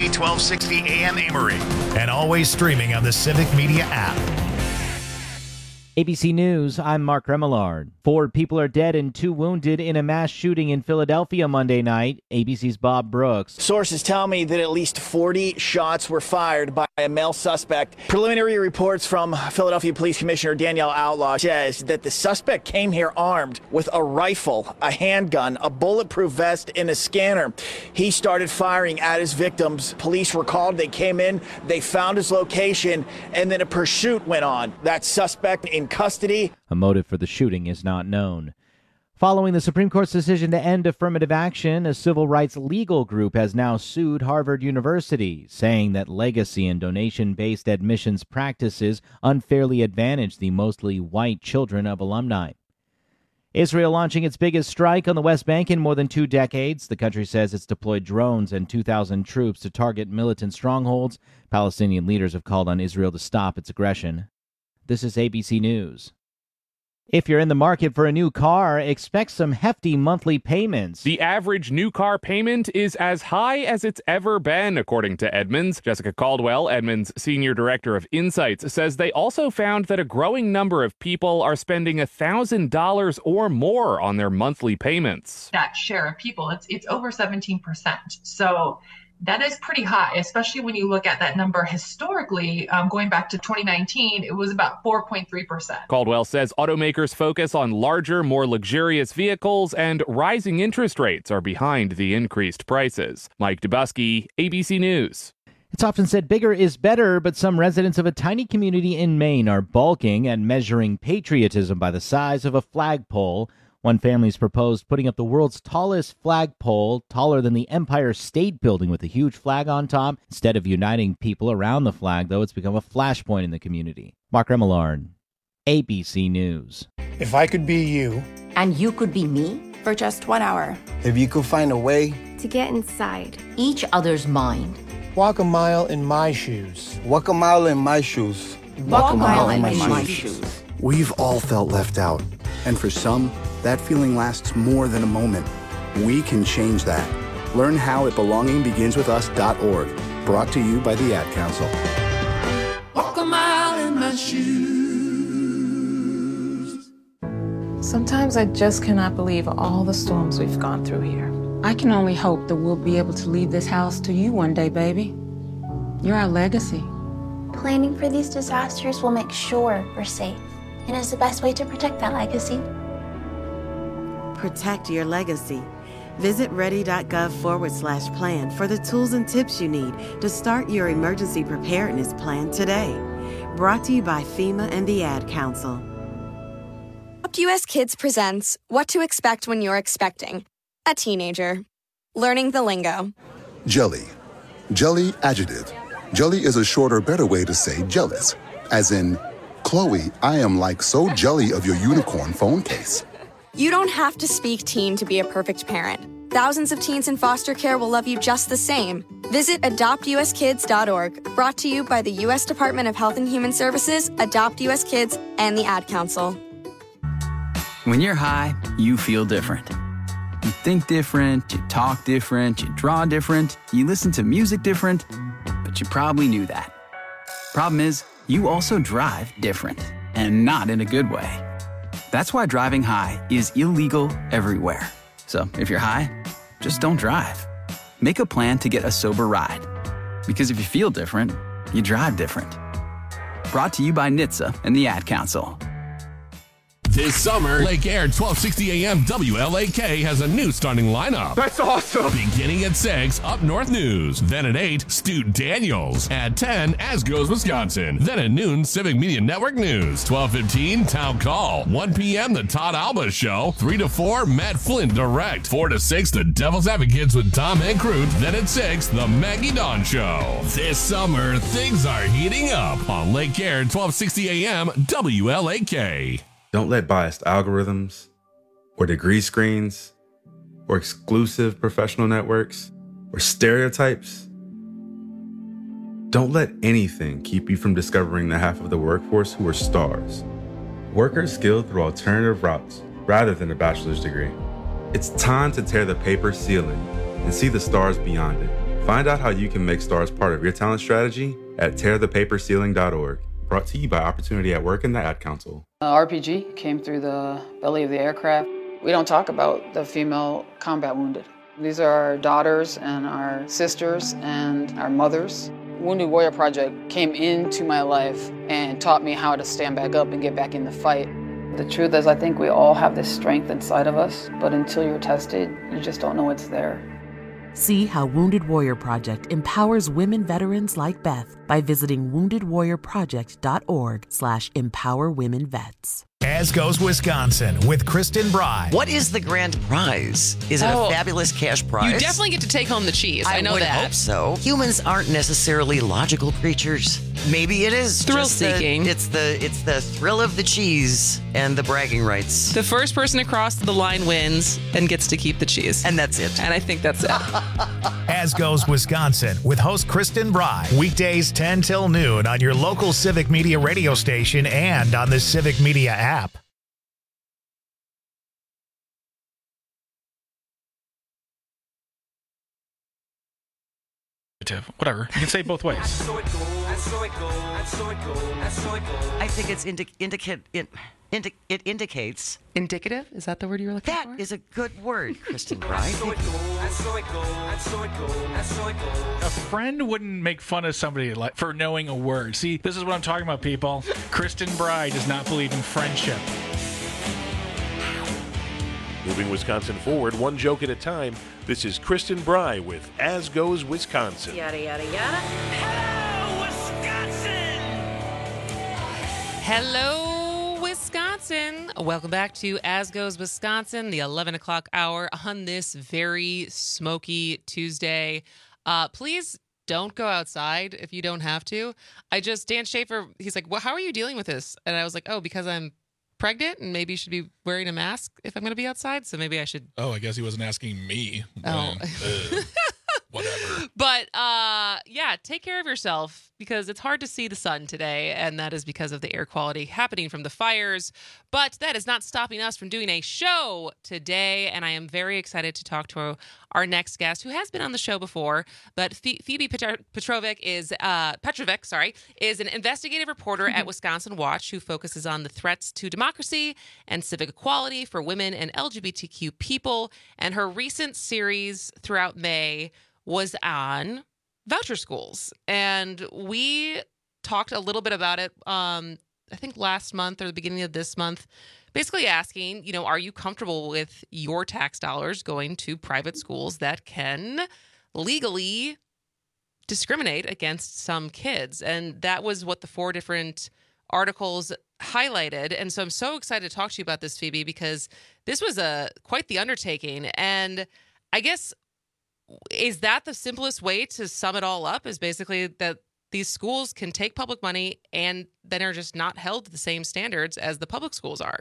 TV 1260 AM Amory, and always streaming on the Civic Media app. ABC News, I'm Mark Remillard. 4 people are dead and 2 wounded in a mass shooting in Philadelphia Monday night. ABC's Bob Brooks. Sources tell me that at least 40 shots were fired by a male suspect. Preliminary reports from Philadelphia Police Commissioner Danielle Outlaw says that the suspect came here armed with a rifle, a handgun, a bulletproof vest, and a scanner. He started firing at his victims. Police were called. They came in, they found his location, and then a pursuit went on. That suspect in custody. A motive for the shooting is not known. Following the Supreme Court's decision to end affirmative action, a civil rights legal group has now sued Harvard University, saying that legacy and donation-based admissions practices unfairly advantage the mostly white children of alumni. Israel launching its biggest strike on the West Bank in more than 2 decades. The country says it's deployed drones and 2,000 troops to target militant strongholds. Palestinian leaders have called on Israel to stop its aggression. This is ABC News. If you're in the market for a new car, expect some hefty monthly payments. The average new car payment is as high as it's ever been, according to Edmunds. Jessica Caldwell, Edmunds' senior director of Insights, says they also found that a growing number of people are spending $1,000 or more on their monthly payments. That share of people, it's over 17%. So that is pretty high, especially when you look at that number historically. Going back to 2019, it was about 4.3%. Caldwell says automakers' focus on larger, more luxurious vehicles and rising interest rates are behind the increased prices. Mike Dubusky, ABC News. It's often said bigger is better, but some residents of a tiny community in Maine are balking and measuring patriotism by the size of a flagpole. One family's proposed putting up the world's tallest flagpole, taller than the Empire State Building with a huge flag on top. Instead of uniting people around the flag, though, it's become a flashpoint in the community. Mark Remillard, ABC News. If I could be you. And you could be me? For just 1 hour. If you could find a way. To get inside. Each other's mind. Walk a mile in my shoes. Walk a mile in my shoes. Walk a mile in my shoes. We've all felt left out. And for some, that feeling lasts more than a moment. We can change that. Learn how at belongingbeginswithus.org. Brought to you by the Ad Council. Walk a mile in my shoes. Sometimes I just cannot believe all the storms we've gone through here. I can only hope that we'll be able to leave this house to you one day, baby. You're our legacy. Planning for these disasters will make sure we're safe, and is the best way to protect that legacy. Protect your legacy. Visit ready.gov/plan for the tools and tips you need to start your emergency preparedness plan today. Brought to you by FEMA and the Ad Council. Adopt US Kids presents What to Expect When You're Expecting a Teenager. Learning the lingo. Jelly. Jelly adjective. Jelly is a shorter, better way to say jealous. As in, Chloe, I am like so jelly of your unicorn phone case. You don't have to speak teen to be a perfect parent. Thousands of teens in foster care will love you just the same. Visit adoptuskids.org. Brought to you by the U.S. Department of Health and Human Services, Adopt U.S. Kids, and the Ad Council. When you're high, you feel different. You think different, you talk different, you draw different, you listen to music different, but you probably knew that. Problem is, you also drive different, and not in a good way. That's why driving high is illegal everywhere. So if you're high, just don't drive. Make a plan to get a sober ride. Because if you feel different, you drive different. Brought to you by NHTSA and the Ad Council. This summer, Lake Air 1260 AM WLAK has a new starting lineup. That's awesome! Beginning at 6, Up North News. Then at 8, Stu Daniels. At 10, As Goes Wisconsin. Then at noon, Civic Media Network News. 12:15, Town Call. 1 p.m., The Todd Alba Show. 3 to 4, Matt Flynn Direct. 4 to 6, The Devil's Advocates with Tom and Crute. Then at 6, The Maggie Dawn Show. This summer, things are heating up on Lake Air 1260 AM WLAK. Don't let biased algorithms or degree screens or exclusive professional networks or stereotypes. Don't let anything keep you from discovering the half of the workforce who are stars. Workers skilled through alternative routes rather than a bachelor's degree. It's time to tear the paper ceiling and see the stars beyond it. Find out how you can make STARS part of your talent strategy at tearthepaperceiling.org. Brought to you by Opportunity at Work and the Ad Council. RPG came through the belly of the aircraft. We don't talk about the female combat wounded. These are our daughters and our sisters and our mothers. Wounded Warrior Project came into my life and taught me how to stand back up and get back in the fight. The truth is, I think we all have this strength inside of us, but until you're tested, you just don't know it's there. See how Wounded Warrior Project empowers women veterans like Beth by visiting woundedwarriorproject.org/empowerwomenvets. As Goes Wisconsin with Kristen Bry. What is the grand prize? Is it a fabulous cash prize? You definitely get to take home the cheese. I know would that. Hope so. Humans aren't necessarily logical creatures. Maybe it is Thrill-seeking. It's the thrill of the cheese and the bragging rights. The first person across the line wins and gets to keep the cheese. And that's it. And I think that's it. As Goes Wisconsin with host Kristen Bry. Weekdays 10 till noon on your local Civic Media radio station and on the Civic Media app. Whatever. You can say it both ways. I think it's it indicates. Indicative? Is that the word you were looking for? That is a good word, Kristen Bry. A friend wouldn't make fun of somebody for knowing a word. See, this is what I'm talking about, people. Kristen Bry does not believe in friendship. Moving Wisconsin forward, one joke at a time, this is Kristen Bry with As Goes Wisconsin. Yada, yada, yada. Hello, Wisconsin! Hello, Wisconsin! Welcome back to As Goes Wisconsin, the 11 o'clock hour on this very smoky Tuesday. Please don't go outside if you don't have to. Dan Schaefer, he's like, well, how are you dealing with this? And I was like, oh, because I'm pregnant and maybe should be wearing a mask if I'm going to be outside. So maybe I should. Oh, I guess he wasn't asking me. Oh. Whatever. But yeah, take care of yourself because it's hard to see the sun today. And that is because of the air quality happening from the fires. But that is not stopping us from doing a show today. And I am very excited to talk to our next guest who has been on the show before. But Phoebe Petrovic is an investigative reporter at Wisconsin Watch who focuses on the threats to democracy and civic equality for women and LGBTQ people. And her recent series throughout May was on voucher schools. And we talked a little bit about it, I think last month or the beginning of this month, basically asking, are you comfortable with your tax dollars going to private schools that can legally discriminate against some kids? And that was what the 4 different articles highlighted. And so I'm so excited to talk to you about this, Phoebe, because this was quite the undertaking. And I guess, is that the simplest way to sum it all up, is basically that these schools can take public money and then are just not held to the same standards as the public schools are?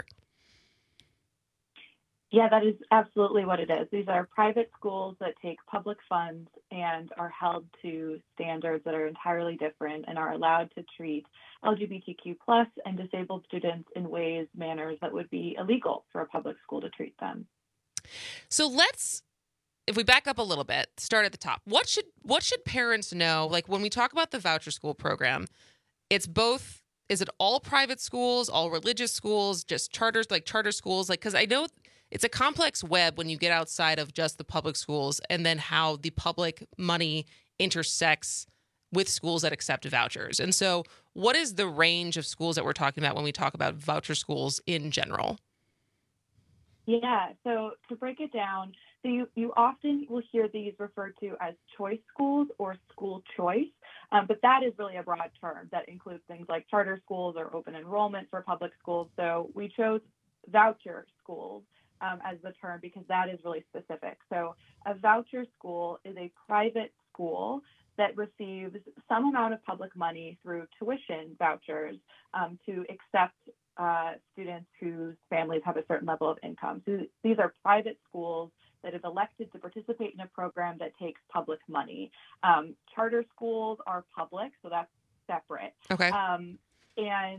Yeah, that is absolutely what it is. These are private schools that take public funds and are held to standards that are entirely different and are allowed to treat LGBTQ plus and disabled students in manners that would be illegal for a public school to treat them. So if we back up a little bit, start at the top. What should parents know? Like when we talk about the voucher school program, it's both. Is it all private schools, all religious schools, just charters, like charter schools? Like, because I know it's a complex web when you get outside of just the public schools, and then how the public money intersects with schools that accept vouchers. And so, what is the range of schools that we're talking about when we talk about voucher schools in general? Yeah, so to break it down, so you often will hear these referred to as choice schools or school choice, but that is really a broad term that includes things like charter schools or open enrollment for public schools. So we chose voucher schools as the term because that is really specific. So a voucher school is a private school that receives some amount of public money through tuition vouchers to accept students whose families have a certain level of income. So these are private schools that have elected to participate in a program that takes public money. Charter schools are public, so that's separate. Okay. And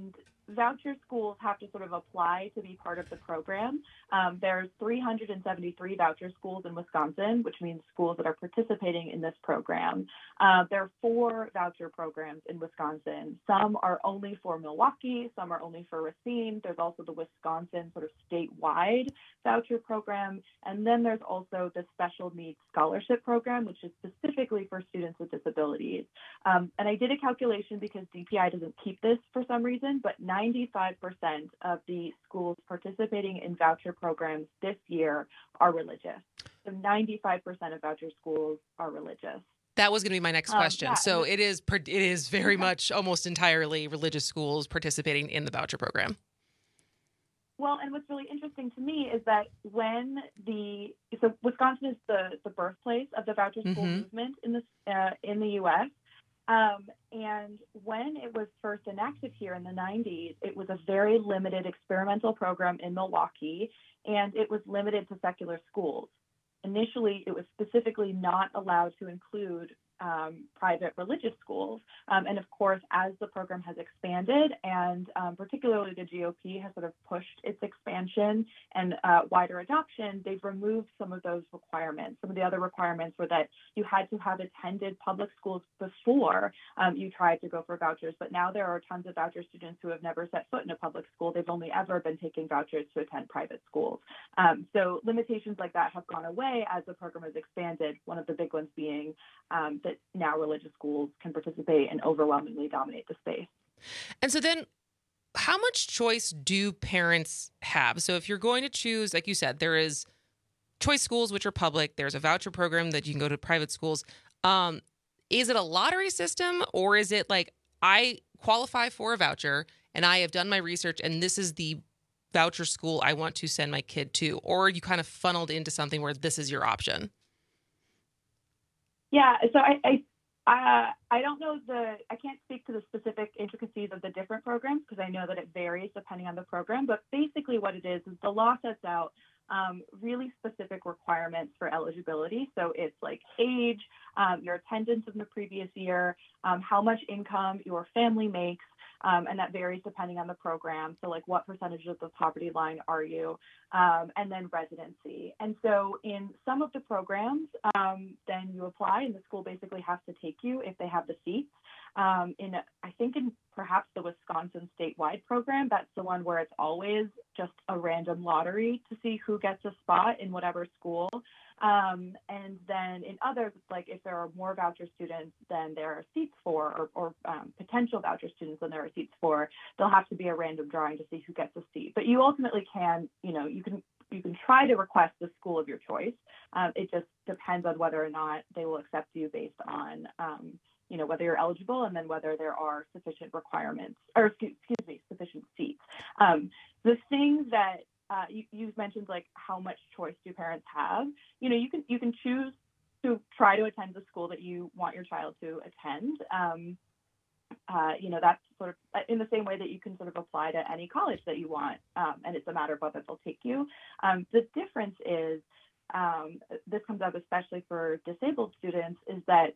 voucher schools have to sort of apply to be part of the program. There's 373 voucher schools in Wisconsin, which means schools that are participating in this program. There are 4 voucher programs in Wisconsin. Some are only for Milwaukee, some are only for Racine. There's also the Wisconsin sort of statewide voucher program. And then there's also the Special Needs Scholarship Program, which is specifically for students with disabilities. And I did a calculation because DPI doesn't keep this for some reason, but 95% of the schools participating in voucher programs this year are religious. So 95% of voucher schools are religious. That was going to be my next question. So it is very much almost entirely religious schools participating in the voucher program. Well, and what's really interesting to me is that so Wisconsin is the birthplace of the voucher school movement in the U.S. And when it was first enacted here in the 90s, it was a very limited experimental program in Milwaukee, and it was limited to secular schools. Initially, it was specifically not allowed to include private religious schools. And of course, as the program has expanded and particularly the GOP has sort of pushed its expansion and wider adoption, they've removed some of those requirements. Some of the other requirements were that you had to have attended public schools before you tried to go for vouchers. But now there are tons of voucher students who have never set foot in a public school. They've only ever been taking vouchers to attend private schools. So limitations like that have gone away as the program has expanded, one of the big ones being that now religious schools can participate and overwhelmingly dominate the space. And so then how much choice do parents have? So if you're going to choose, like you said, there is choice schools, which are public. There's a voucher program that you can go to private schools. Is it a lottery system, or is it like I qualify for a voucher and I have done my research and this is the voucher school I want to send my kid to? Or are you kind of funneled into something where this is your option? Yeah, so I don't know I can't speak to the specific intricacies of the different programs because I know that it varies depending on the program, but basically what it is the law sets out really specific requirements for eligibility. So it's like age, your attendance in the previous year, how much income your family makes, and that varies depending on the program. So like what percentage of the poverty line are you, and then residency. And so in some of the programs, then you apply and the school basically has to take you if they have the seats. I think in perhaps the Wisconsin statewide program, that's the one where it's always just a random lottery to see who gets a spot in whatever school. And then in others, like if there are more voucher students than there are seats for, or potential voucher students than there are seats for, there'll have to be a random drawing to see who gets a seat. But you ultimately can, you can try to request the school of your choice. It just depends on whether or not they will accept you based on, whether you're eligible and then whether there are sufficient requirements, or sufficient seats. The thing that you've mentioned, like how much choice do parents have? You can choose to try to attend the school that you want your child to attend. That's sort of in the same way that you can sort of apply to any college that you want, and it's a matter of whether they'll take you. The difference is, this comes up especially for disabled students, is that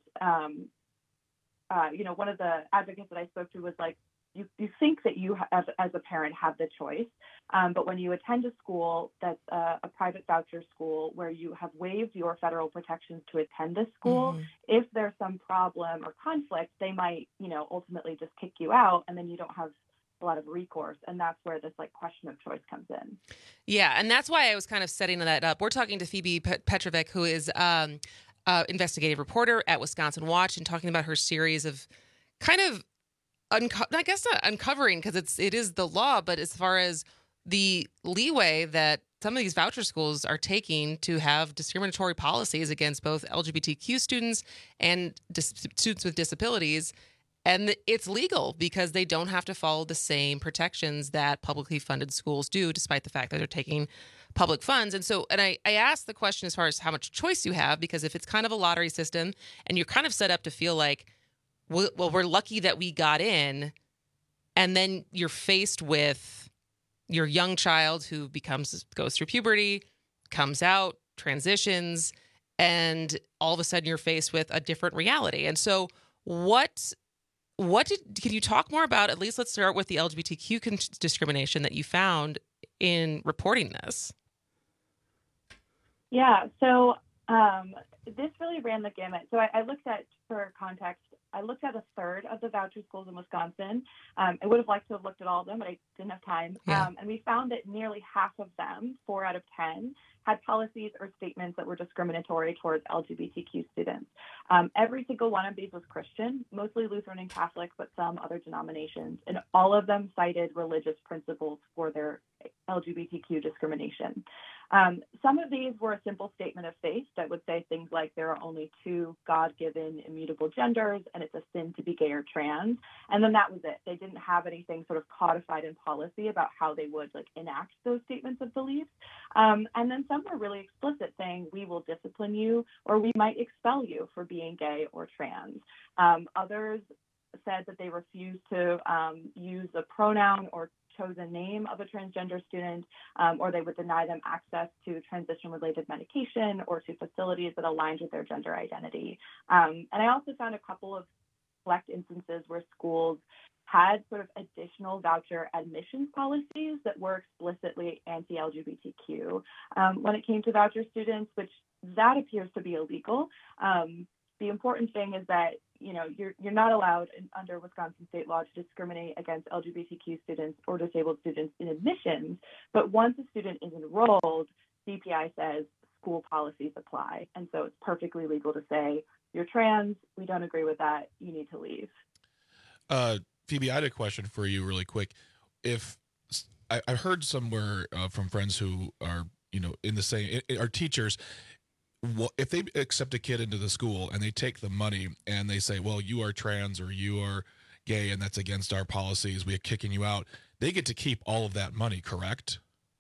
one of the advocates that I spoke to was like, you think that you as a parent have the choice, but when you attend a school that's a private voucher school where you have waived your federal protections to attend this school, if there's some problem or conflict, they might, ultimately just kick you out, and then you don't have a lot of recourse. And that's where this like question of choice comes in. Yeah, and that's why I was kind of setting that up. We're talking to Phoebe Petrovic, who is investigative reporter at Wisconsin Watch, and talking about her series of kind of I guess not uncovering, because it is the law, but as far as the leeway that some of these voucher schools are taking to have discriminatory policies against both LGBTQ students and students with disabilities. And it's legal because they don't have to follow the same protections that publicly funded schools do, despite the fact that they're taking public funds. And so, I asked the question as far as how much choice you have, because if it's kind of a lottery system and you're kind of set up to feel like, well, we're lucky that we got in, and then you're faced with your young child who goes through puberty, comes out, transitions, and all of a sudden you're faced with a different reality. And so what Can you talk more about, at least let's start with the LGBTQ discrimination that you found in reporting this? Yeah, so this really ran the gamut. So I looked at, for context, I looked at a third of the voucher schools in Wisconsin. I would have liked to have looked at all of them, but I didn't have time. Yeah. And we found that nearly half of them, 4 out of 10, had policies or statements that were discriminatory towards LGBTQ students. Every single one of these was Christian, mostly Lutheran and Catholic, but some other denominations. And all of them cited religious principles for their LGBTQ discrimination. Some of these were a simple statement of faith that would say things like there are only 2 God-given immutable genders and it's a sin to be gay or trans. And then that was it. They didn't have anything sort of codified in policy about how they would enact those statements of belief. And then some were really explicit, saying we will discipline you or we might expel you for being gay or trans. Others said that they refused to use a pronoun or chosen name of a transgender student, or they would deny them access to transition-related medication or to facilities that aligned with their gender identity. And I also found a couple of select instances where schools had sort of additional voucher admissions policies that were explicitly anti-LGBTQ when it came to voucher students, which that appears to be illegal. The important thing is that you're not allowed under Wisconsin state law to discriminate against LGBTQ students or disabled students in admissions. But once a student is enrolled, CPI says school policies apply. And so it's perfectly legal to say, you're trans, we don't agree with that, you need to leave. Phoebe, I had a question for you really quick. If I heard somewhere from friends who are, in the same, are teachers, if they accept a kid into the school and they take the money and they say, well, you are trans or you are gay and that's against our policies, we're kicking you out, they get to keep all of that money, correct?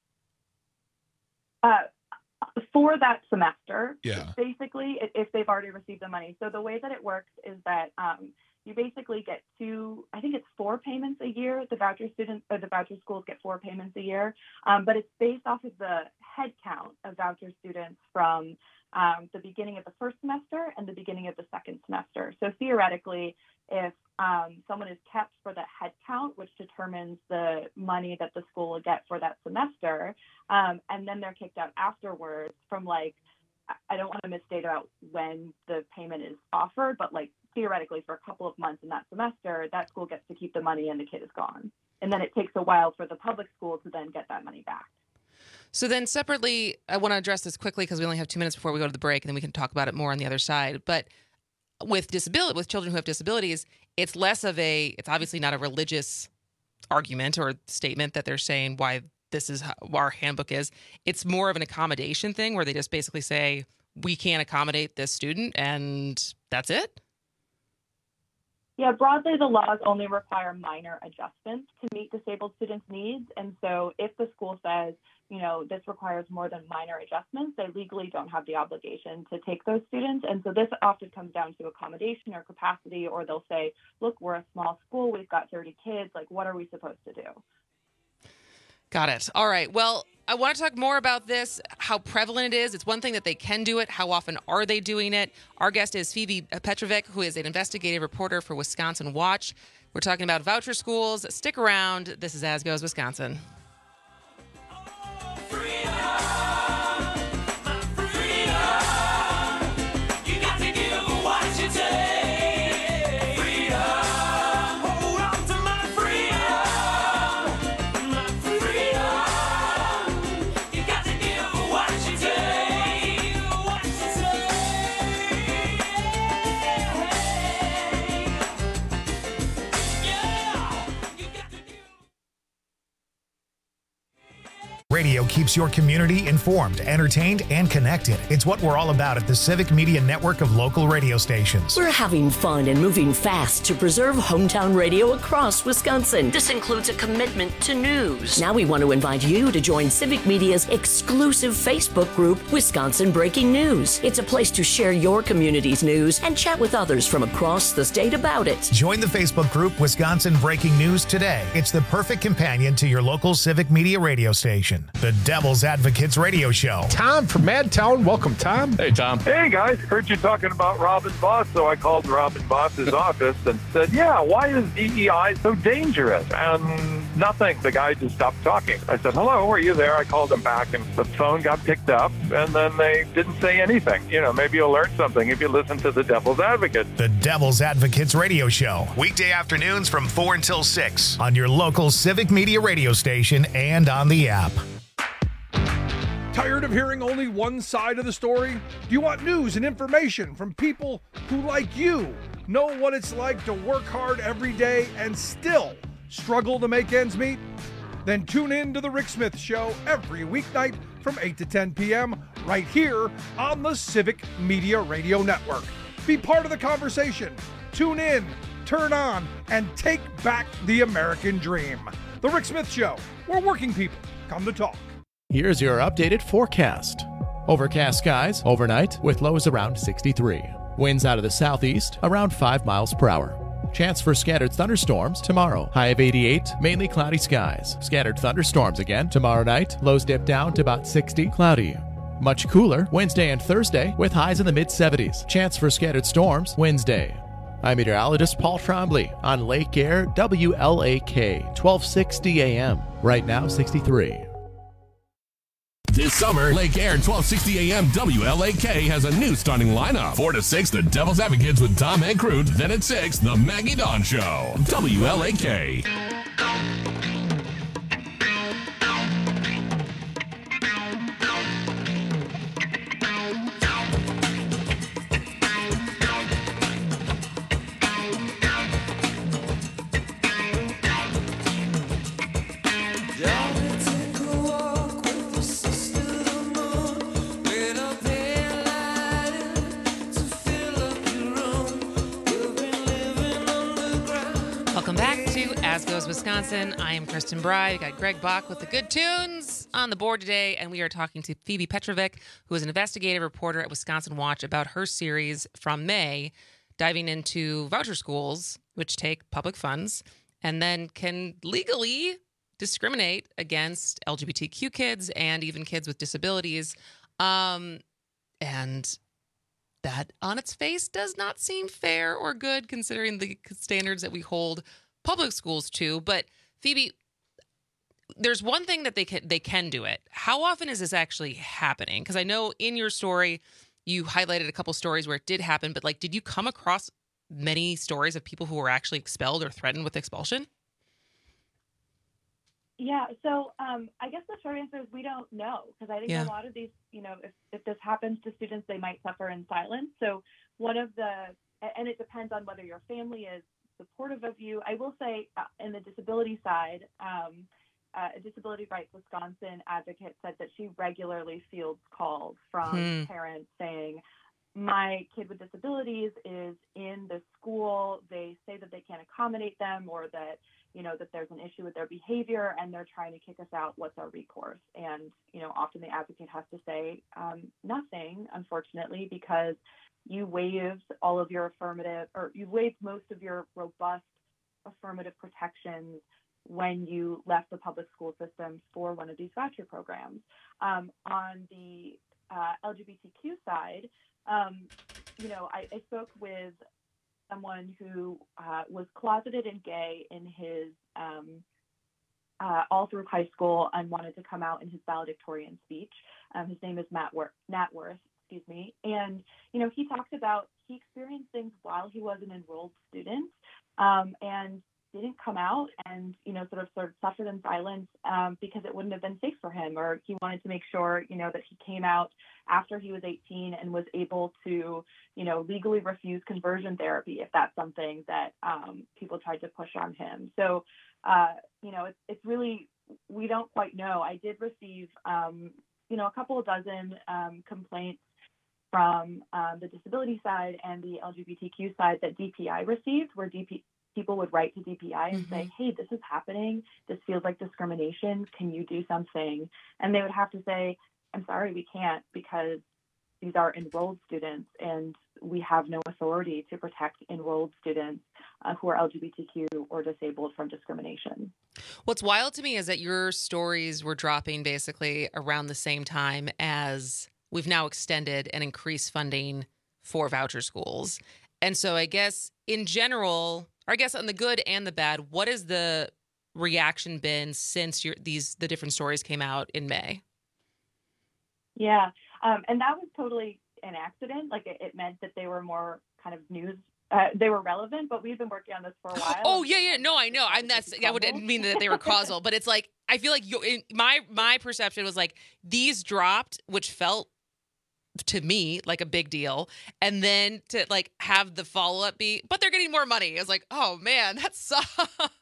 For that semester, yeah. Basically, if they've already received the money. So the way that it works is that you basically get 4 payments a year. The voucher students or the voucher schools get 4 payments a year, but it's based off of the head count of voucher students from the beginning of the first semester and the beginning of the second semester. So theoretically, if someone is kept for the head count, which determines the money that the school will get for that semester, and then they're kicked out afterwards from I don't want to misstate about when the payment is offered, but theoretically for a couple of months in that semester, that school gets to keep the money and the kid is gone. And then it takes a while for the public school to then get that money back. So then separately, I want to address this quickly because we only have 2 minutes before we go to the break, and then we can talk about it more on the other side. But with children who have disabilities, it's obviously not a religious argument or statement that they're saying why this is how our handbook is. It's more of an accommodation thing where they just basically say, we can't accommodate this student and that's it? Yeah, broadly, the laws only require minor adjustments to meet disabled students' needs. And so if the school says, this requires more than minor adjustments, they legally don't have the obligation to take those students. And so this often comes down to accommodation or capacity, or they'll say, look, we're a small school, we've got 30 kids, what are we supposed to do? Got it. All right. Well, I want to talk more about this, how prevalent it is. It's one thing that they can do it. How often are they doing it? Our guest is Phoebe Petrovic, who is an investigative reporter for Wisconsin Watch. We're talking about voucher schools. Stick around. This is As Goes Wisconsin. Radio keeps your community informed, entertained, and connected. It's what we're all about at the Civic Media Network of local radio stations. We're having fun and moving fast to preserve hometown radio across Wisconsin. This includes a commitment to news. Now we want to invite you to join Civic Media's exclusive Facebook group, Wisconsin Breaking News. It's a place to share your community's news and chat with others from across the state about it. Join the Facebook group Wisconsin Breaking News today. It's the perfect companion to your local Civic Media radio station. The Devil's Advocates Radio Show. Tom from Madtown. Welcome, Tom. Hey, Tom. Hey, guys. Heard you talking about Robin Voss, so I called Robin Voss's office and said, yeah, why is DEI so dangerous? And nothing. The guy just stopped talking. I said, hello, are you there? I called him back, and the phone got picked up, and then they didn't say anything. You know, maybe you'll learn something if you listen to The Devil's Advocate. The Devil's Advocates Radio Show. Weekday afternoons from 4 until 6 on your local Civic Media radio station and on the app. Tired of hearing only one side of the story? Do you want news and information from people who, like you, know what it's like to work hard every day and still struggle to make ends meet? Then tune in to The Rick Smith Show every weeknight from 8 to 10 p.m. right here on the Civic Media Radio Network. Be part of the conversation. Tune in, turn on, and take back the American dream. The Rick Smith Show, where working people come to talk. Here's your updated forecast. Overcast skies overnight with lows around 63. Winds out of the southeast around 5 miles per hour. Chance for scattered thunderstorms tomorrow. High of 88, mainly cloudy skies. Scattered thunderstorms again tomorrow night. Lows dip down to about 60, cloudy. Much cooler Wednesday and Thursday with highs in the mid-70s. Chance for scattered storms Wednesday. I'm meteorologist Paul Trombley on Lake Air WLAK 1260 AM. Right now 63. This summer, Lake Air 1260 AM WLAK has a new starting lineup. 4 to 6, The Devil's Advocates with Tom Hankrut. Then at 6, The Maggie Dawn Show. WLAK. As Goes Wisconsin. I am Kristen Bry. We got Greg Bach with the good tunes on the board today, and we are talking to Phoebe Petrovic, who is an investigative reporter at Wisconsin Watch, about her series from May, diving into voucher schools, which take public funds and then can legally discriminate against LGBTQ kids and even kids with disabilities. And that on its face does not seem fair or good considering the standards that we hold public schools too. But Phoebe, there's one thing that they can do it. How often is this actually happening? Because I know in your story you highlighted a couple stories where it did happen, but did you come across many stories of people who were actually expelled or threatened with expulsion? Yeah, so I guess the short answer is we don't know, because I think a lot of these, if this happens to students, they might suffer in silence. So and it depends on whether your family is supportive of you. I will say in the disability side, a Disability Rights Wisconsin advocate said that she regularly fields calls from parents saying, my kid with disabilities is in the school. They say that they can't accommodate them, or that, that there's an issue with their behavior and they're trying to kick us out. What's our recourse? And, often the advocate has to say nothing, unfortunately, because you waived all of your you waived most of your robust affirmative protections when you left the public school system for one of these voucher programs. On the LGBTQ side, I spoke with someone who was closeted and gay in his all through high school and wanted to come out in his valedictorian speech. His name is Nat Worth. And, he talked about he experienced things while he was an enrolled student and didn't come out and, sort of suffered in silence because it wouldn't have been safe for him, or he wanted to make sure, that he came out after he was 18 and was able to, legally refuse conversion therapy if that's something that people tried to push on him. So, it's really, we don't quite know. I did receive, a couple of dozen complaints from the disability side and the LGBTQ side that DPI received, where people would write to DPI and say, hey, this is happening. This feels like discrimination. Can you do something? And they would have to say, I'm sorry, we can't, because these are enrolled students and we have no authority to protect enrolled students who are LGBTQ or disabled from discrimination. What's wild to me is that your stories were dropping basically around the same time as we've now extended and increased funding for voucher schools. And so I guess in general, or I guess on the good and the bad, what has the reaction been since the different stories came out in May? Yeah, and that was totally an accident. Like it meant that they were more kind of news. They were relevant, but we've been working on this for a while. Oh yeah. No, I know. I wouldn't mean that they were causal, but it's like I feel like my perception was like these dropped, which felt to me like a big deal, and then to like have the follow up be, but they're getting more money. I was like, oh man, that sucks.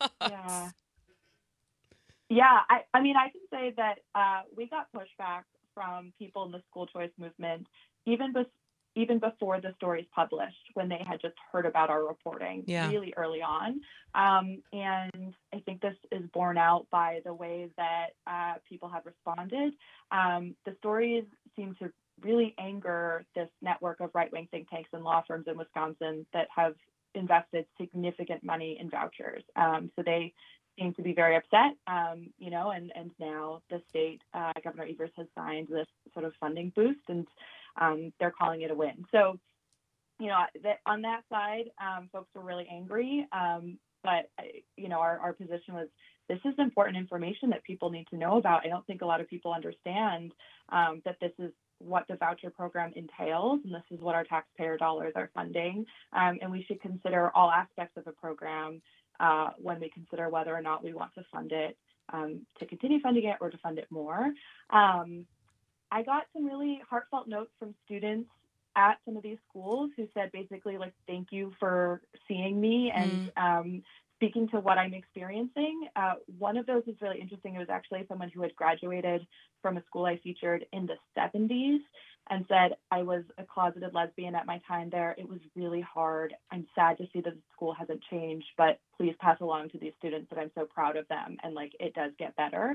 Yeah. I mean, I can say that we got pushback from people in the school choice movement, even before the stories published, when they had just heard about our reporting really early on. And I think this is borne out by the way that people have responded. The stories seem to really anger this network of right-wing think tanks and law firms in Wisconsin that have invested significant money in vouchers. So they seem to be very upset, and now the state, Governor Evers has signed this sort of funding boost, and they're calling it a win. So, on that side, folks were really angry, but, our position was, this is important information that people need to know about. I don't think a lot of people understand that this is what the voucher program entails, and this is what our taxpayer dollars are funding, and we should consider all aspects of a program when we consider whether or not we want to fund it, to continue funding it or to fund it more. I got some really heartfelt notes from students at some of these schools who said basically like, thank you for seeing me and speaking to what I'm experiencing. One of those is really interesting. It was actually someone who had graduated from a school I featured in the 70s and said, I was a closeted lesbian at my time there. It was really hard. I'm sad to see that the school hasn't changed, but please pass along to these students that I'm so proud of them. And like, it does get better.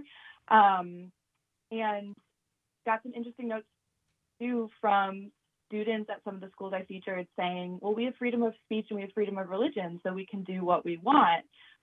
And got some interesting notes too from students at some of the schools I featured saying, well, we have freedom of speech and we have freedom of religion, so we can do what we want.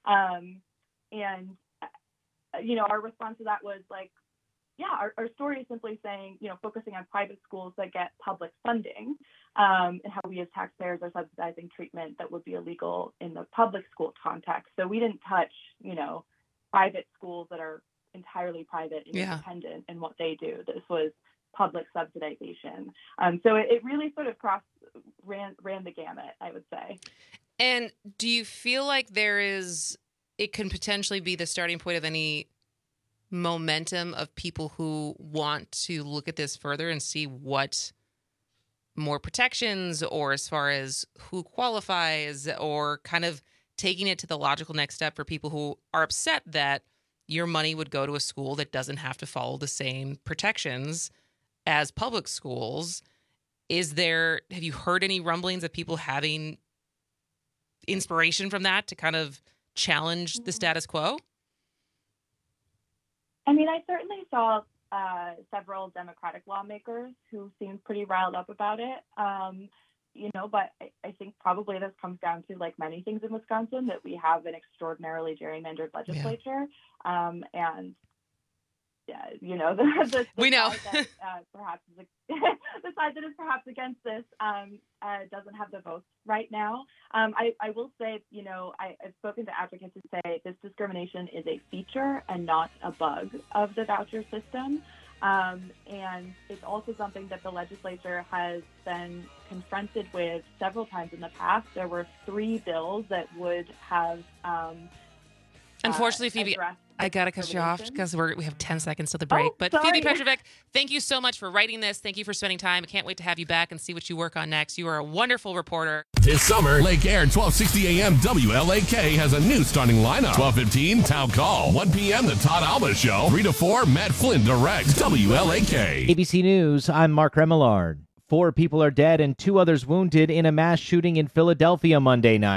Our response to that was like, yeah, our story is simply saying, focusing on private schools that get public funding, and how we as taxpayers are subsidizing treatment that would be illegal in the public school context. So we didn't touch, private schools that are entirely private and independent in what they do. This was public subsidization. So it really sort of ran the gamut, I would say. And do you feel like it can potentially be the starting point of any momentum of people who want to look at this further and see what more protections, or as far as who qualifies, or kind of taking it to the logical next step for people who are upset that your money would go to a school that doesn't have to follow the same protections as public schools? Have you heard any rumblings of people having inspiration from that to kind of challenge the status quo? I mean, I certainly saw several Democratic lawmakers who seemed pretty riled up about it. But I think probably this comes down to, like many things in Wisconsin, that we have an extraordinarily gerrymandered legislature. We know. That, perhaps the side that is perhaps against this doesn't have the votes right now. I will say, I've spoken to advocates who say this discrimination is a feature and not a bug of the voucher system. And it's also something that the legislature has been confronted with several times in the past. There were 3 bills that would have unfortunately, Phoebe, I got to cut you off because we have 10 seconds till the break. But sorry. Phoebe Petrovic, thank you so much for writing this. Thank you for spending time. I can't wait to have you back and see what you work on next. You are a wonderful reporter. This summer, Lake Air 1260 AM WLAK has a new starting lineup. 12:15 Town Call. 1 p.m. The Todd Alba Show. 3 to 4 Matt Flynn directs WLAK. ABC News, I'm Mark Remillard. 4 people are dead and 2 others wounded in a mass shooting in Philadelphia Monday night.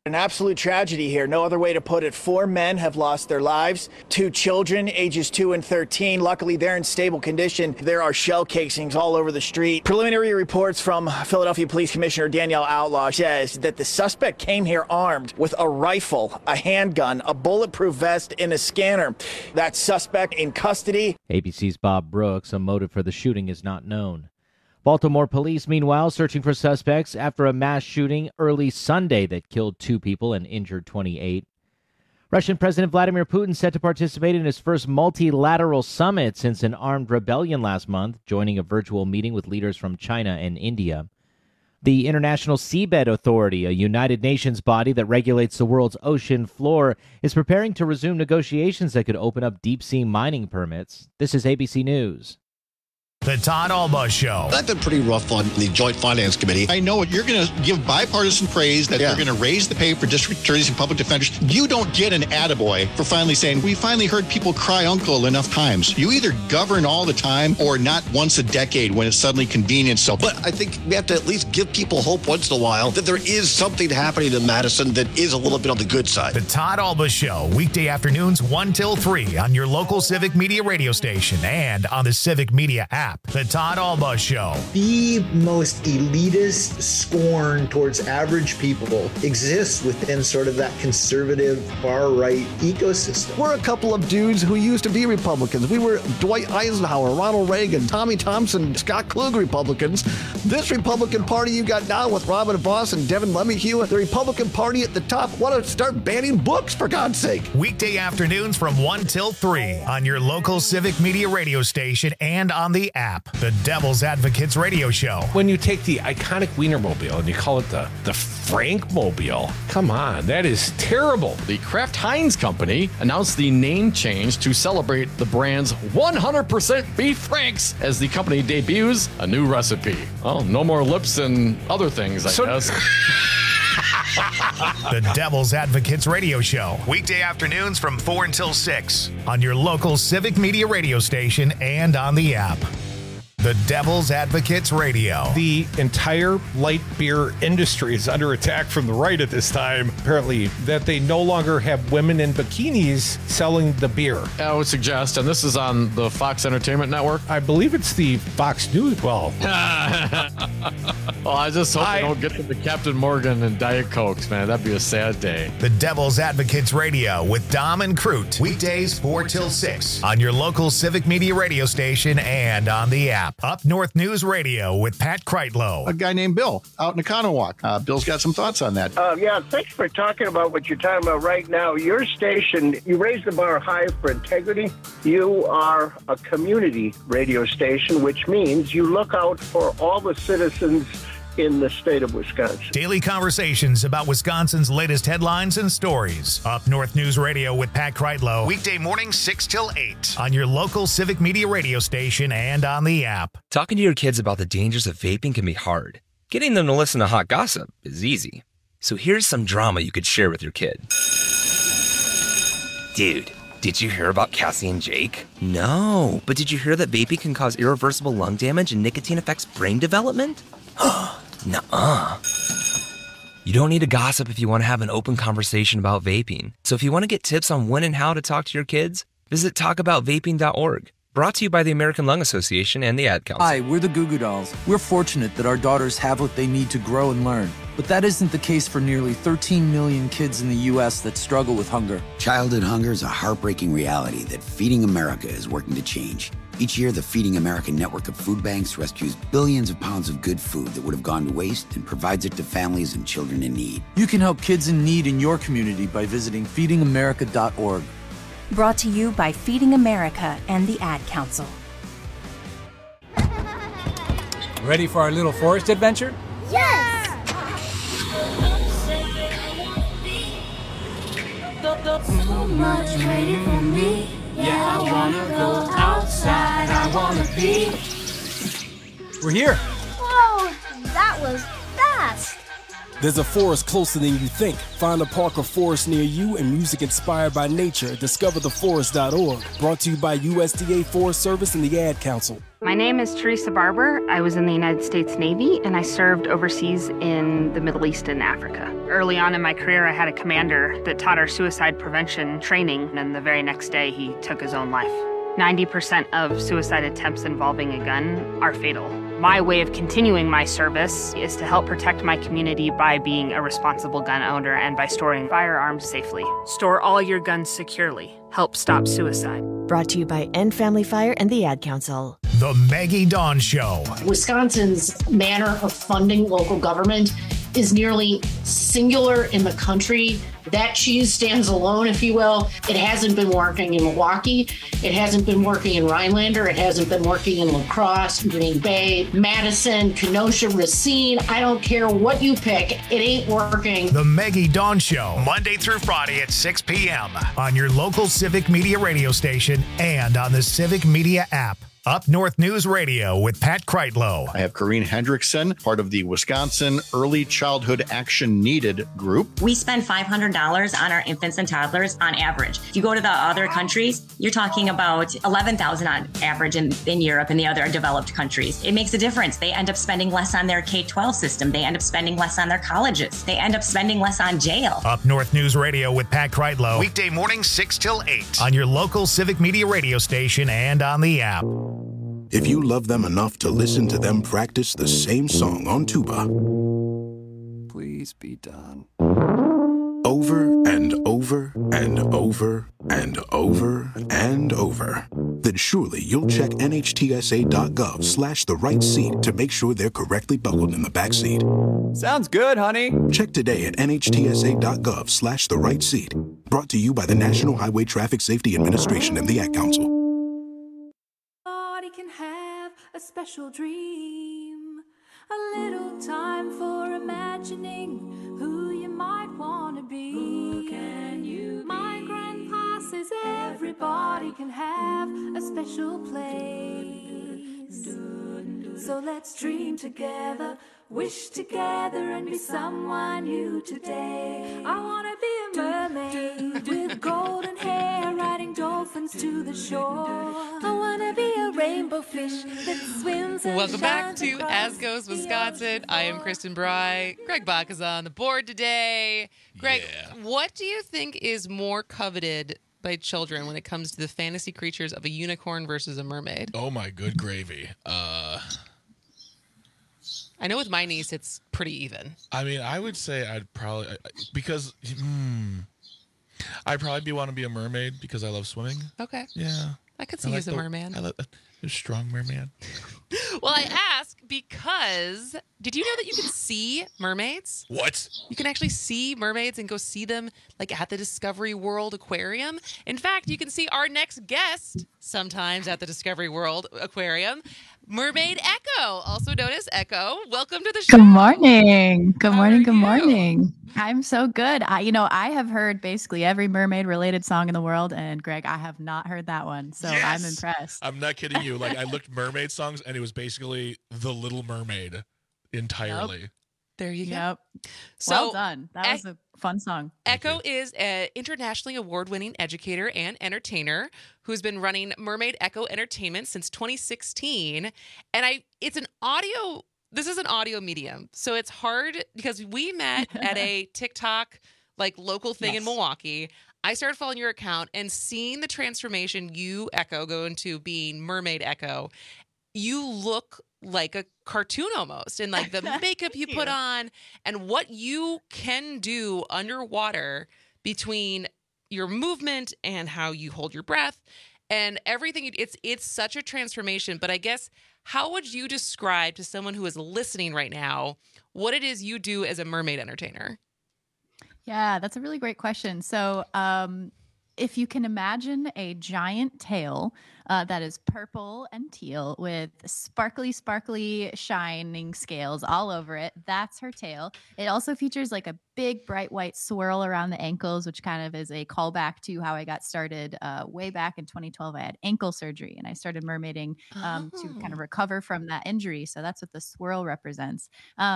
An absolute tragedy here. No other way to put it. 4 men have lost their lives. 2 children, ages 2 and 13. Luckily, they're in stable condition. There are shell casings all over the street. Preliminary reports from Philadelphia Police Commissioner Danielle Outlaw says that the suspect came here armed with a rifle, a handgun, a bulletproof vest, and a scanner. That suspect in custody. ABC's Bob Brooks. A motive for the shooting is not known. Baltimore police, meanwhile, searching for suspects after a mass shooting early Sunday that killed 2 people and injured 28. Russian President Vladimir Putin set to participate in his first multilateral summit since an armed rebellion last month, joining a virtual meeting with leaders from China and India. The International Seabed Authority, a United Nations body that regulates the world's ocean floor, is preparing to resume negotiations that could open up deep-sea mining permits. This is ABC News. The Todd Alba Show. I've been pretty rough on the Joint Finance Committee. I know you're going to give bipartisan praise that they're going to raise the pay for district attorneys and public defenders. You don't get an attaboy for finally saying, we finally heard people cry uncle enough times. You either govern all the time or not once a decade when it's suddenly convenient. So, but I think we have to at least give people hope once in a while that there is something happening in Madison that is a little bit on the good side. The Todd Alba Show, weekday afternoons 1 till 3 on your local Civic Media radio station and on the Civic Media app. The Todd Alba Show. The most elitist scorn towards average people exists within sort of that conservative far-right ecosystem. We're a couple of dudes who used to be Republicans. We were Dwight Eisenhower, Ronald Reagan, Tommy Thompson, Scott Klug Republicans. This Republican Party you got now with Robin Vos and Devin LeMahieu, the Republican Party at the top, want to start banning books, for God's sake. Weekday afternoons from 1 till 3 on your local Civic Media radio station and on the app. The Devil's Advocates radio show. When you take the iconic Wienermobile and you call it the Frankmobile, come on, that is terrible. The Kraft Heinz Company announced the name change to celebrate the brand's 100% beef franks as the company debuts a new recipe. Well, no more lips and other things, I guess. The Devil's Advocates radio show. Weekday afternoons from 4 until 6 on your local Civic Media radio station and on the app. The Devil's Advocates Radio. The entire light beer industry is under attack from the right at this time, apparently, that they no longer have women in bikinis selling the beer. I would suggest, and this is on the Fox Entertainment Network. I believe it's the Fox News. Well, I just hope they don't get to the Captain Morgan and Diet Cokes, man. That'd be a sad day. The Devil's Advocates Radio with Dom and Crute. Weekdays 4 till 6 on your local Civic Media radio station and on the app. Up North News Radio with Pat Kreitlow. A guy named Bill out in Economowoc. Bill's got some thoughts on that. Yeah, thanks for talking about what you're talking about right now. Your station, you raised the bar high for integrity. You are a community radio station, which means you look out for all the citizens in the state of Wisconsin. Daily conversations about Wisconsin's latest headlines and stories. Up North News Radio with Pat Kreitlow. Weekday mornings 6 till 8 on your local Civic Media radio station and on the app. Talking to your kids about the dangers of vaping can be hard. Getting them to listen to hot gossip is easy. So here's some drama you could share with your kid. Dude, did you hear about Cassie and Jake? No, but did you hear that vaping can cause irreversible lung damage and nicotine affects brain development? Nuh-uh. You don't need to gossip if you want to have an open conversation about vaping. So if you want to get tips on when and how to talk to your kids, visit talkaboutvaping.org. Brought to you by the American Lung Association and the Ad Council. Hi, we're the Goo Goo Dolls. We're fortunate that our daughters have what they need to grow and learn. But that isn't the case for nearly 13 million kids in the U.S. that struggle with hunger. Childhood hunger is a heartbreaking reality that Feeding America is working to change. Each year, the Feeding America network of food banks rescues billions of pounds of good food that would have gone to waste and provides it to families and children in need. You can help kids in need in your community by visiting feedingamerica.org. Brought to you by Feeding America and the Ad Council. Ready for our little forest adventure? Yes! So much waiting for me. Yeah, I wanna go outside. I wanna be. We're here. Whoa, that was fast. There's a forest closer than you think. Find a park or forest near you and music inspired by nature at discovertheforest.org. Brought to you by USDA Forest Service and the Ad Council. My name is Teresa Barber. I was in the United States Navy, and I served overseas in the Middle East and Africa. Early on in my career, I had a commander that taught our suicide prevention training, and the very next day, he took his own life. 90% of suicide attempts involving a gun are fatal. My way of continuing my service is to help protect my community by being a responsible gun owner and by storing firearms safely. Store all your guns securely. Help stop suicide. Brought to you by End Family Fire and the Ad Council. The Maggie Dawn Show. Wisconsin's manner of funding local government is nearly singular in the country. That cheese stands alone, if you will. It hasn't been working in Milwaukee. It hasn't been working in Rhinelander. It hasn't been working in La Crosse, Green Bay, Madison, Kenosha, Racine. I don't care what you pick. It ain't working. The Maggie Dawn Show, Monday through Friday at 6 p.m. on your local Civic Media radio station and on the Civic Media app. Up North News Radio with Pat Kreitlow. I have Corrine Hendrickson, part of the Wisconsin Early Childhood Action Needed group. We spend $500 on our infants and toddlers on average. If you go to the other countries, you're talking about $11,000 on average in Europe and the other developed countries. It makes a difference. They end up spending less on their K-12 system. They end up spending less on their colleges. They end up spending less on jail. Up North News Radio with Pat Kreitlow. Weekday mornings 6 till 8 on your local Civic Media radio station and on the app. If you love them enough to listen to them practice the same song on tuba, please be done. Over and over and over and over and over, then surely you'll check NHTSA.gov/the right seat to make sure they're correctly buckled in the back seat. Sounds good, honey. Check today at NHTSA.gov/the right seat. Brought to you by the National Highway Traffic Safety Administration and the Ad Council. Can have a special dream, a little time for imagining who you might want to be. Who can you be? My grandpa says everybody can have a special place. So let's dream together, wish together, and be someone new today. I want to be a mermaid with golden hair, riding dolphins to the shore. I want to be a rainbow fish that swims and Welcome back shines to As Goes Wisconsin. I am Kristen Bry. Greg Bach is on the board today. Greg, what do you think is more coveted by children when it comes to the fantasy creatures of a unicorn versus a mermaid? Oh my good gravy. I know with my niece it's pretty even. I mean, I would say I'd probably because I'd probably want to be a mermaid because I love swimming. Okay. Yeah. I could see you as a merman. I love a strong merman. Well, I ask because did you know that you can see mermaids? What? You can actually see mermaids and go see them like at the Discovery World Aquarium. In fact, you can see our next guest sometimes at the Discovery World Aquarium. Mermaid Echo, also known as Echo. Welcome to the show. Good morning. Good morning. Good morning. I'm so good. I have heard basically every mermaid related song in the world, and Greg, I have not heard that one. So I'm impressed. I'm not kidding you. Like I looked mermaid songs and it was basically The Little Mermaid entirely. Yep. There you go. Yep. So, well done. That was a fun song. Echo is an internationally award-winning educator and entertainer who's been running Mermaid Echo Entertainment since 2016. And this is an audio medium. So it's hard because we met at a TikTok like local thing in Milwaukee. I started following your account and seeing the transformation you, Echo, go into being Mermaid Echo. You look like a cartoon almost, and like the makeup you put on and what you can do underwater between your movement and how you hold your breath and everything. It's such a transformation. But I guess, how would you describe to someone who is listening right now what it is you do as a mermaid entertainer? Yeah, that's a really great question. So if you can imagine a giant tail that is purple and teal with sparkly, shining scales all over it, that's her tail. It also features like a big, bright white swirl around the ankles, which kind of is a callback to how I got started way back in 2012. I had ankle surgery and I started mermaiding to kind of recover from that injury. So that's what the swirl represents.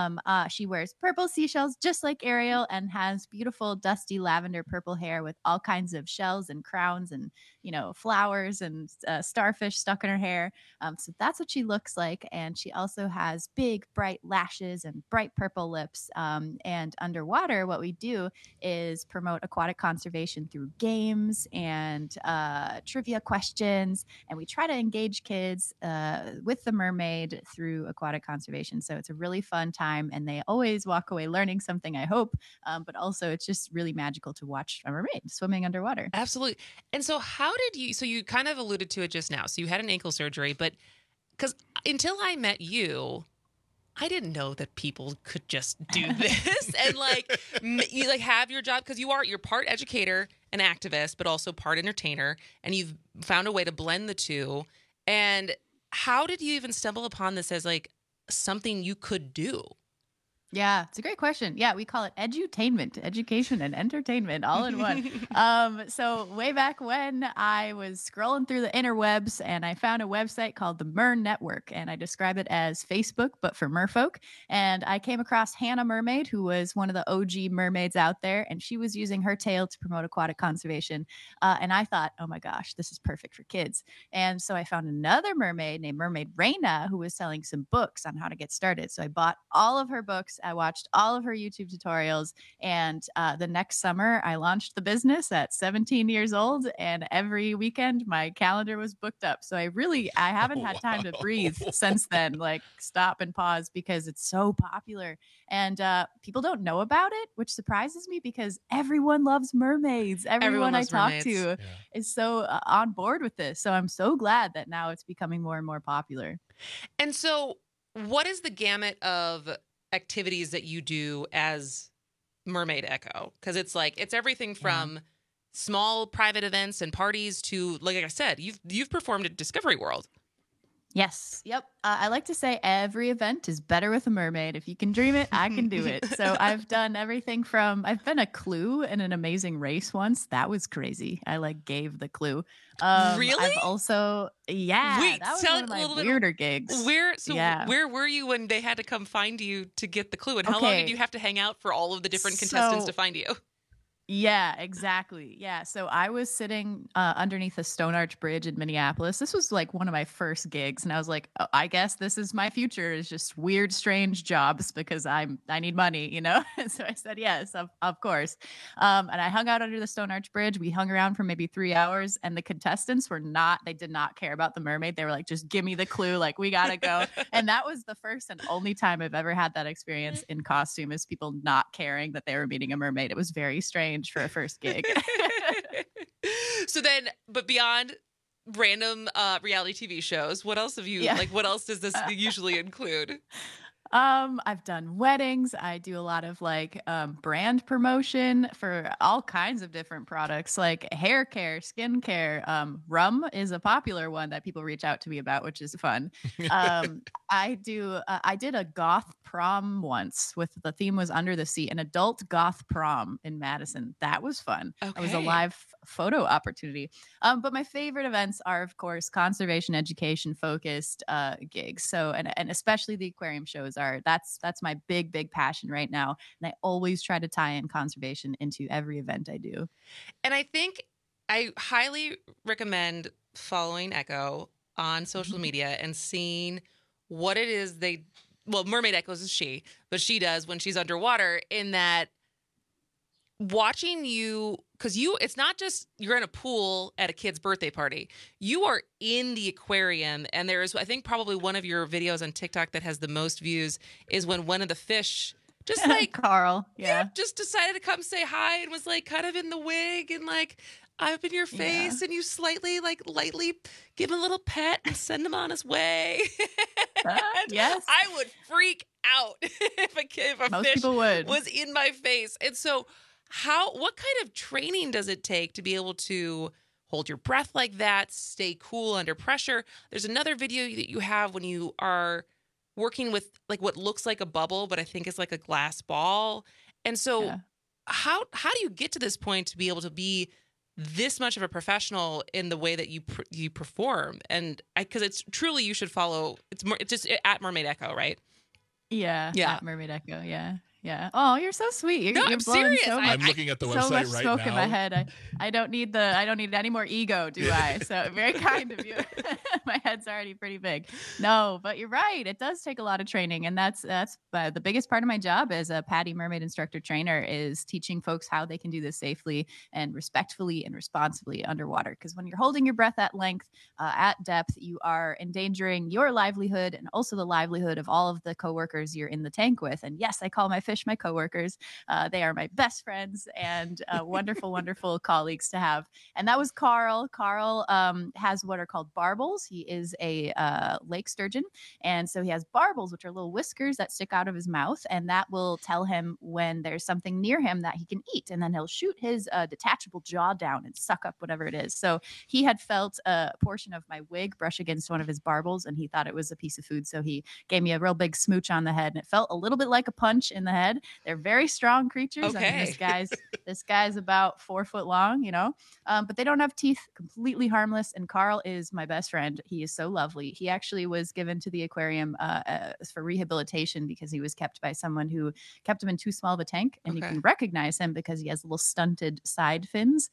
She wears purple seashells just like Ariel and has beautiful, dusty lavender purple hair with all kinds of shells and crowns and, flowers and starfish stuck in her hair. So that's what she looks like. And she also has big, bright lashes and bright purple lips. And underwater, what we do is promote aquatic conservation through games and trivia questions. And we try to engage kids with the mermaid through aquatic conservation. So it's a really fun time. And they always walk away learning something, I hope. But also, it's just really magical to watch a mermaid swimming underwater. Absolutely. And so so you kind of alluded to it just now. So you had an ankle surgery, but because until I met you, I didn't know that people could just do this and you have your job, because you're part educator and activist, but also part entertainer, and you've found a way to blend the two. And how did you even stumble upon this as something you could do? Yeah, it's a great question. Yeah, we call it edutainment, education and entertainment all in one. So way back when I was scrolling through the interwebs and I found a website called the Mer Network, and I describe it as Facebook, but for merfolk. And I came across Hannah Mermaid, who was one of the OG mermaids out there, and she was using her tail to promote aquatic conservation. And I thought, oh my gosh, this is perfect for kids. And so I found another mermaid named Mermaid Reina, who was selling some books on how to get started. So I bought all of her books. I watched all of her YouTube tutorials, and the next summer I launched the business at 17 years old, and every weekend my calendar was booked up. So I haven't had time to breathe since then, stop and pause, because it's so popular. And people don't know about it, which surprises me because everyone loves mermaids. Everyone I talk to is so on board with this. So I'm so glad that now it's becoming more and more popular. And so what is the gamut of activities that you do as Mermaid Echo? Because it's everything from small private events and parties to, like I said, you've performed at Discovery World. Yes. Yep. I like to say every event is better with a mermaid. If you can dream it, I can do it. So I've done everything from, I've been a Clue in an Amazing Race once. That was crazy. I gave the clue. Really? I've also, that was one of my weirder gigs. Where were you when they had to come find you to get the clue? And how long did you have to hang out for all of the different contestants to find you? Yeah, exactly. Yeah. So I was sitting underneath a Stone Arch Bridge in Minneapolis. This was one of my first gigs. And I was like, oh, I guess this is my future, is just weird, strange jobs because I need money, So I said, yes, of course. And I hung out under the Stone Arch Bridge. We hung around for maybe 3 hours, and the contestants they did not care about the mermaid. They were like, just give me the clue. We got to go. And that was the first and only time I've ever had that experience in costume, is people not caring that they were meeting a mermaid. It was very strange for a first gig. So then, but beyond random reality TV shows, what else have you what else does this usually include? I've done weddings. I do a lot of brand promotion for all kinds of different products, like hair care, skin care. Rum is a popular one that people reach out to me about, which is fun. I did a goth prom once the theme was Under the Sea, an adult goth prom in Madison. That was fun. Okay. It was a live photo opportunity. But my favorite events are, of course, conservation education focused gigs. So, and especially the aquarium shows that's my big passion right now. And I always try to tie in conservation into every event I do. And I think I highly recommend following Echo on social media and seeing what it is Mermaid Echoes is she, but she does when she's underwater, in that watching you, because it's not just you're in a pool at a kid's birthday party. You are in the aquarium, and there is, I think, probably one of your videos on TikTok that has the most views is when one of the fish just Carl, just decided to come say hi and was kind of in the wig and up in your face, and you slightly lightly give him a little pet and send him on his way. Yes, I would freak out if a Most fish people would. was in my face. And so what kind of training does it take to be able to hold your breath like that, stay cool under pressure? There's another video that you have when you are working with like what looks like a bubble, but I think it's like a glass ball. And so how do you get to this point to be able to be this much of a professional in the way that you perform? And because it's truly, you should follow, it's just at Mermaid Echo, right? Yeah. At Mermaid Echo. Yeah. Oh, you're so sweet. You're I'm blowing serious. So much, I'm looking at the website so much right smoke now. in my head. I don't need any more ego, do I? So very kind of you. My head's already pretty big. No, but you're right. It does take a lot of training, and that's the biggest part of my job as a PADI mermaid instructor trainer is teaching folks how they can do this safely and respectfully and responsibly underwater. Because when you're holding your breath at length, at depth, you are endangering your livelihood and also the livelihood of all of the coworkers you're in the tank with. And yes, I call my fish my coworkers. They are my best friends and wonderful, wonderful colleagues to have. And that was Carl. Carl has what are called barbels. He is a lake sturgeon. And so he has barbels, which are little whiskers that stick out of his mouth. And that will tell him when there's something near him that he can eat. And then he'll shoot his detachable jaw down and suck up whatever it is. So he had felt a portion of my wig brush against one of his barbels, and he thought it was a piece of food. So he gave me a real big smooch on the head, and it felt a little bit like a punch in the head. They're very strong creatures. Okay. I mean, this guy's about 4 foot long, but they don't have teeth, completely harmless. And Carl is my best friend. He is so lovely. He actually was given to the aquarium for rehabilitation because he was kept by someone who kept him in too small of a tank. And you can recognize him because he has little stunted side fins.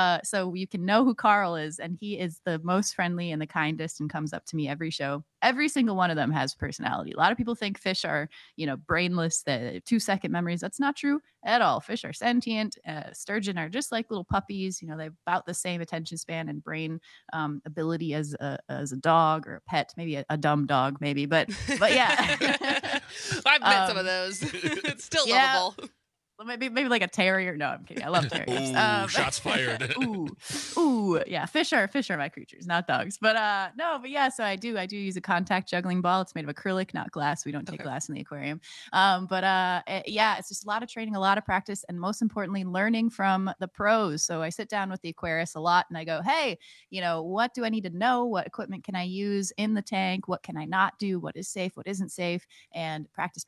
So you can know who Carl is. And he is the most friendly and the kindest and comes up to me every show. Every single one of them has personality. A lot of people think fish are, brainless, 2-second memories. That's not true at all. Fish are sentient. Sturgeon are just like little puppies. They have about the same attention span and brain ability as a dog or a pet, maybe a dumb dog, maybe. But yeah. I've met some of those. It's still lovable. Maybe like a terrier. No, I'm kidding. I love terriers. Shots fired. Yeah. Fish are my creatures, not dogs. But yeah. So I do use a contact juggling ball. It's made of acrylic, not glass. We don't take glass in the aquarium. It's just a lot of training, a lot of practice, and most importantly, learning from the pros. So I sit down with the aquarist a lot, and I go, hey, what do I need to know? What equipment can I use in the tank? What can I not do? What is safe? What isn't safe? And practice.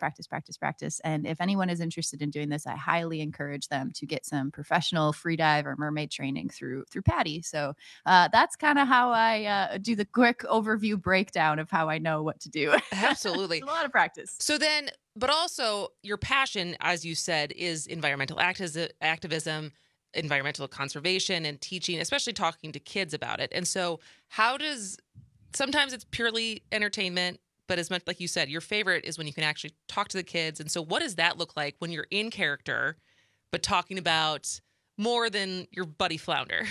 And if anyone is interested in doing this, I highly encourage them to get some professional free dive or mermaid training through PADI. So that's kind of how I do the quick overview breakdown of how I know what to do. Absolutely. It's a lot of practice. So then, but also your passion, as you said, is environmental activism, environmental conservation, and teaching, especially talking to kids about it. And so sometimes it's purely entertainment, but as much like you said, your favorite is when you can actually talk to the kids. And so what does that look like when you're in character, but talking about more than your buddy flounder?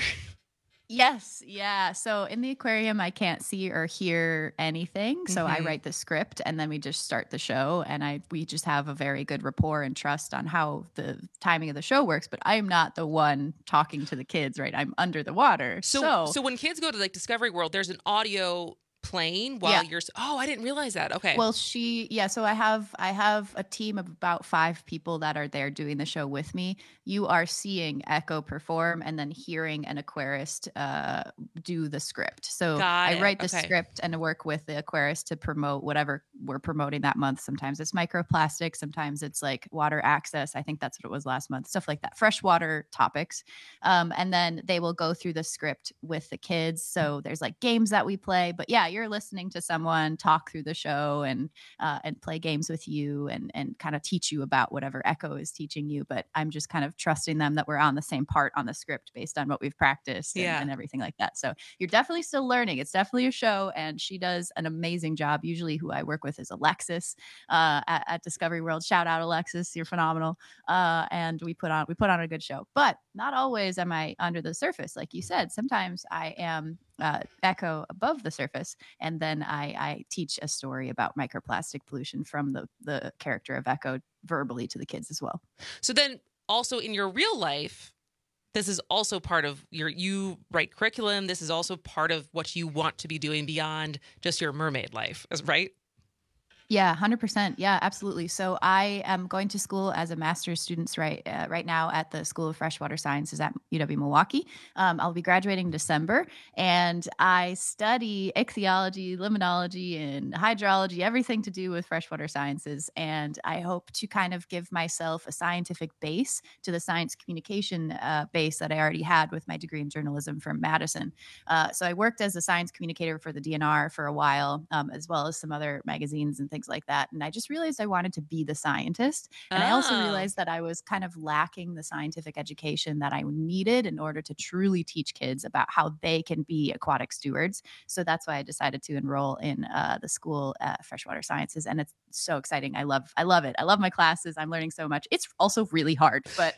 Yes. Yeah. So in the aquarium, I can't see or hear anything. So I write the script and then we just start the show, and we just have a very good rapport and trust on how the timing of the show works. But I'm not the one talking to the kids, right? I'm under the water. So when kids go to like Discovery World, there's an audio playing while you're. Oh, I didn't realize that. Okay. Well, so I have a team of about 5 people that are there doing the show with me. You are seeing Echo perform and then hearing an aquarist do the script. So I write the script and work with the aquarist to promote whatever we're promoting that month. Sometimes it's microplastics, sometimes it's like water access. I think that's what it was last month. Stuff like that, freshwater topics. And then they will go through the script with the kids. So there's like games that we play, but yeah, you're listening to someone talk through the show and play games with you and kind of teach you about whatever Echo is teaching you. But I'm just kind of trusting them that we're on the same part on the script based on what we've practiced and everything like that. So you're definitely still learning. It's definitely a show, and she does an amazing job. Usually who I work with is Alexis at Discovery World. Shout out, Alexis. You're phenomenal. And we put on a good show, but not always am I under the surface. Like you said, sometimes I am Echo above the surface, and then I teach a story about microplastic pollution from the character of Echo verbally to the kids as well. So then also in your real life, this is also part of you write curriculum. This is also part of what you want to be doing beyond just your mermaid life, right? Yeah, 100%. Yeah, absolutely. So I am going to school as a master's student right now at the School of Freshwater Sciences at UW-Milwaukee. I'll be graduating in December, and I study ichthyology, limnology, and hydrology, everything to do with freshwater sciences. And I hope to kind of give myself a scientific base to the science communication base that I already had with my degree in journalism from Madison. So I worked as a science communicator for the DNR for a while, as well as some other magazines and things like that. And I just realized I wanted to be the scientist. And I also realized that I was kind of lacking the scientific education that I needed in order to truly teach kids about how they can be aquatic stewards. So that's why I decided to enroll in the School at Freshwater Sciences. And it's so exciting. I love it. I love my classes. I'm learning so much. It's also really hard, but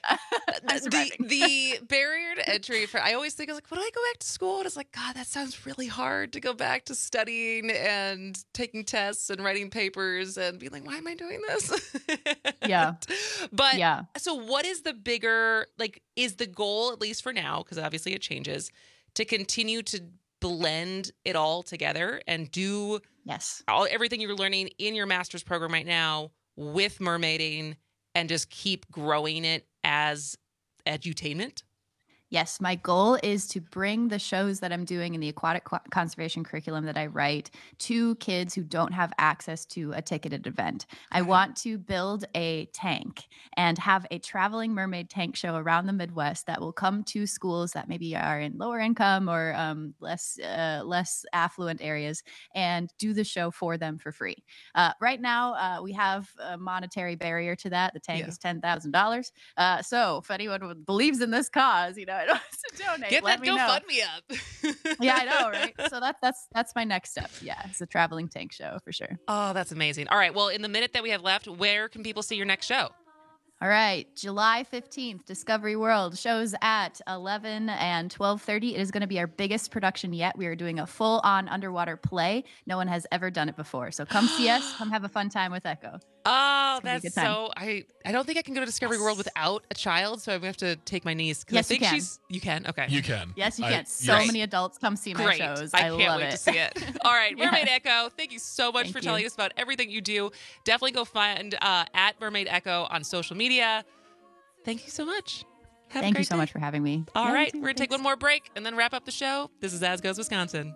the barrier to entry for, I always think, I was like, would I go back to school? And it's like, God, that sounds really hard to go back to studying and taking tests and writing papers and be like, why am I doing this? Yeah. But yeah. So what is the bigger, like, is the goal, at least for now, because obviously it changes, to continue to blend it all together and do everything you're learning in your master's program right now with mermaiding and just keep growing it as edutainment? Yes, my goal is to bring the shows that I'm doing in the aquatic conservation curriculum that I write to kids who don't have access to a ticketed event. I want to build a tank and have a traveling mermaid tank show around the Midwest that will come to schools that maybe are in lower income or less affluent areas and do the show for them for free. Right now, we have a monetary barrier to that. The tank is $10,000. So if anyone believes in this cause, I don't have to donate. Get Let that me know. GoFundMe up. Yeah, I know, right? So that's my next step. Yeah, it's a traveling tank show for sure. Oh, that's amazing. All right. Well, in the minute that we have left, where can people see your next show? All right, July 15th, Discovery World shows at 11 and 12:30. It is going to be our biggest production yet. We are doing a full-on underwater play. No one has ever done it before. So come see us. Come have a fun time with Echo. Oh, that's so... I don't think I can go to Discovery World without a child, so I'm going to have to take my niece. Yes, I think you can. You can? Okay. You can. Yes, you can. So many adults come see my shows. I can't love wait it. to see it. All right, Mermaid Echo, thank you so much Thank for you. telling us about everything you do. Definitely go find at Mermaid Echo on social media. Thank you so much. Have a Thank you great so day. much for having me. All Yeah, right, you too. we're going to take one more break and then wrap up the show. This is As Goes Wisconsin.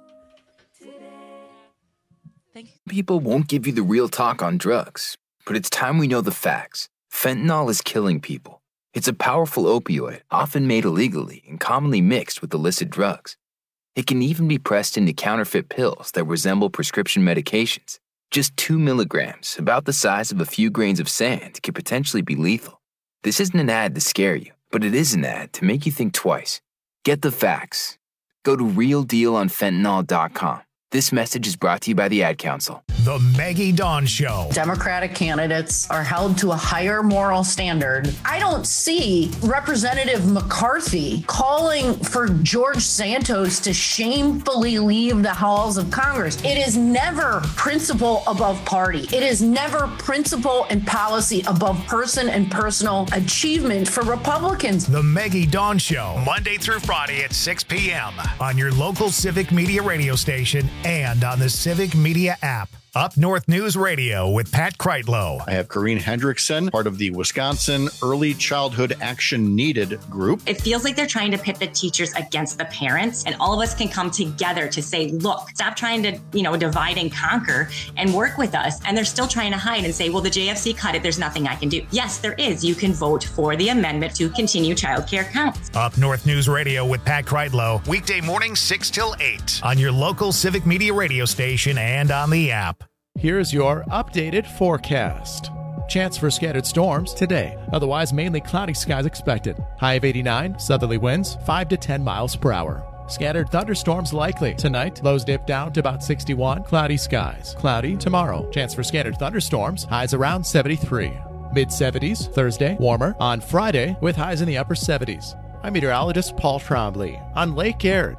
People won't give you the real talk on drugs, but it's time we know the facts. Fentanyl is killing people. It's a powerful opioid, often made illegally and commonly mixed with illicit drugs. It can even be pressed into counterfeit pills that resemble prescription medications. Just 2 milligrams, about the size of a few grains of sand, could potentially be lethal. This isn't an ad to scare you, but it is an ad to make you think twice. Get the facts. Go to realdealonfentanyl.com. This message is brought to you by the Ad Council. The Maggie Dawn Show. Democratic candidates are held to a higher moral standard. I don't see Representative McCarthy calling for George Santos to shamefully leave the halls of Congress. It is never principle above party. It is never principle and policy above person and personal achievement for Republicans. The Maggie Dawn Show, Monday through Friday at 6 p.m. on your local Civic Media radio station and on the Civic Media app. Up North News Radio with Pat Kreitlow. I have Corrine Hendrickson, part of the Wisconsin Early Childhood Action Needed group. It feels like they're trying to pit the teachers against the parents, and all of us can come together to say, look, stop trying to, divide and conquer and work with us. And they're still trying to hide and say, well, the JFC cut it. There's nothing I can do. Yes, there is. You can vote for the amendment to continue childcare counts. Up North News Radio with Pat Kreitlow. Weekday morning 6 till 8 on your local Civic Media radio station and on the app. Here's your updated forecast. Chance for scattered storms today. Otherwise, mainly cloudy skies expected. High of 89, southerly winds 5 to 10 miles per hour. Scattered thunderstorms likely. Tonight, lows dip down to about 61. Cloudy skies. Cloudy tomorrow. Chance for scattered thunderstorms. Highs around 73. Mid-70s Thursday. Warmer on Friday with highs in the upper 70s. I'm meteorologist Paul Trombley on Lake Air,